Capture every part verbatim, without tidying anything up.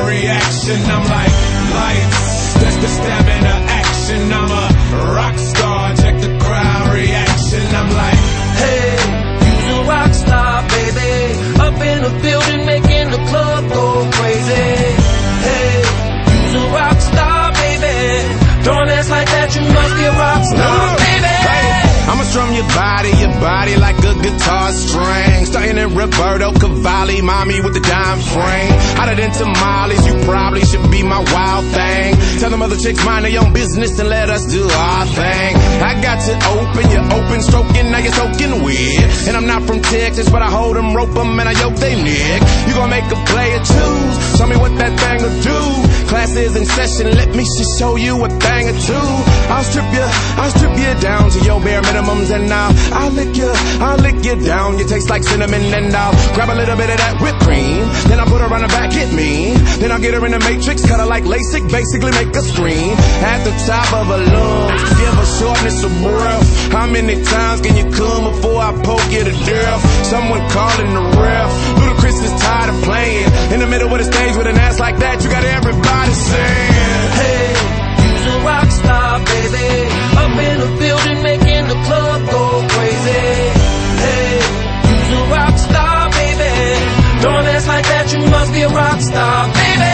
reaction. I'm like, lights, that's the stamina action. I'm a rock star, check the crowd reaction. I'm like, hey, you's a rock star, baby. Up in the building, making the club go crazy. Hey, you's a rock star, baby. Don't dance like that, you must be a rock star, baby. I'ma strum your body, your body like a guitar string. Starting in Roberto Cavalli, mommy with the dime frame. Hotter than tamales, you probably should be my wild thing. Tell them other chicks mind their own business and let us do our thing. I got you open, you're open, stroking, now you're soaking weird. And I'm not from Texas, but I hold them, rope them, and I yoke they neck. You gon' make a player choose, show me what that thing will do. Class is in session, let me just show you a thing or two. I'll strip you, I'll strip you down to your bare minimums, and I'll, I'll lick you, I'll lick you down. You taste like cinnamon, and I'll grab a little bit of that whipped cream. Then I'll put her on the back, hit me. Then I'll get her in the matrix, cut her like LASIK, basically make her scream. At the top of her lungs, give her shortness of breath. How many times can you come before I poke you to death? Someone calling the ref. Ludacris is tired of playing in the middle of the stage with an ass like that. You got everybody saying, hey, you's a rock star, baby. Up in the building, making the club go crazy. Hey, you's a rock star, baby. Don't dance like that, you must be a rock star, baby.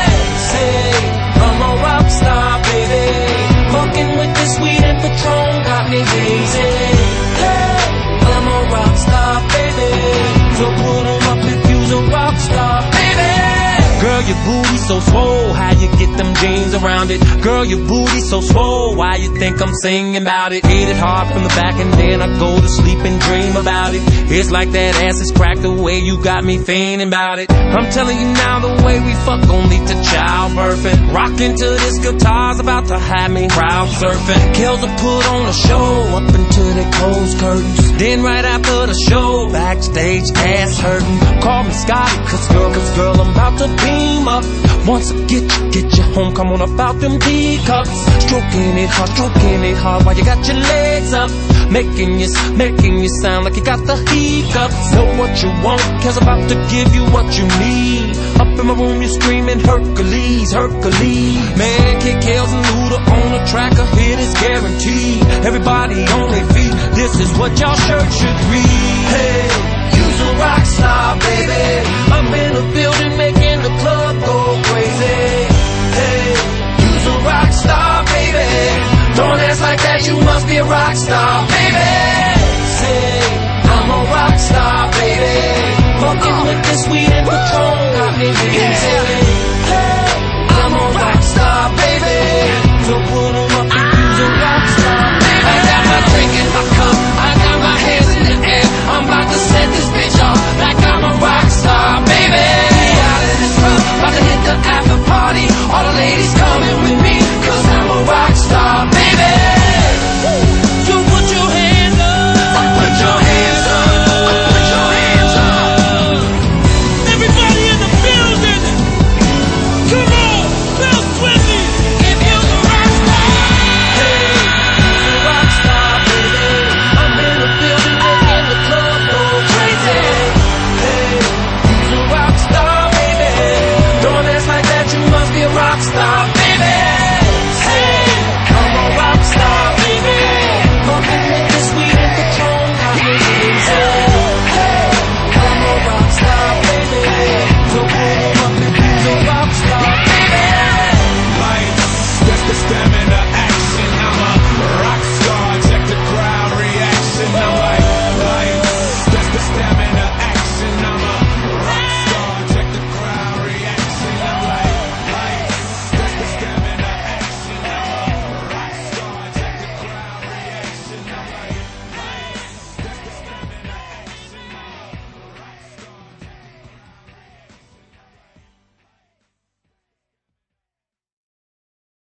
Say, I'm a rock star, baby. Fucking with this weed and Patron got me hazy. Hey, I'm a rock star, baby. So put 'em up if you's a rock star, baby. Girl, your booty so swole, how you get them jeans around it? Girl, your booty so swole, why you think I'm singing about it? Hit it hard from the back and then I go to sleep and dream about it. It's like that ass is cracked the way you got me fainting about it. I'm telling you now, the way we fuck gon' lead to childbirthing. Rockin' to this guitar's about to have me crowd surfing. Kills will put on a show up until they close curtains. Then right after the show, backstage ass hurting. Call me Scotty, cause girl, cause girl, I'm about to beam up. Once I get you, get you home, come on about them teacups. Stroking it hard, stroking it hard while you got your legs up. Making you, making you sound like you got the hiccups. Know what you want, cause I'm about to give you what you need. Up in my room, you're screaming Hercules, Hercules. Man, kick Kales and Luda on the track, a hit is guaranteed. Everybody on their feet, this is what y'all shirt should read. Hey, you's a rock star, baby. Up in the building, making the club go crazy. Hey, you's a rock star, baby. Don't dance like that, you must be a rock star, baby. Say, I'm a rock star, baby. Fucking with this weed and Patron got me busy.